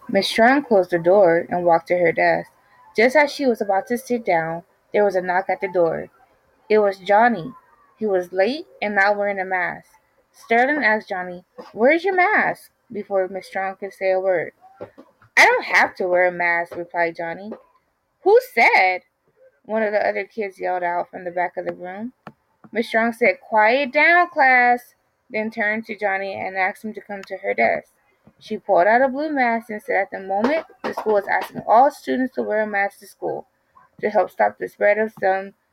Miss Strong closed the door and walked to her desk. Just as she was about to sit down, there was a knock at the door. It was Johnny. He was late and not wearing a mask. Sterling asked Johnny, "Where's your mask?" before Miss Strong could say a word. "I don't have to wear a mask," replied Johnny. "Who said?" one of the other kids yelled out from the back of the room. Miss Strong said, "Quiet down, class," then turned to Johnny and asked him to come to her desk. She pulled out a blue mask and said, "At the moment, the school is asking all students to wear a mask to school to help stop the spread of some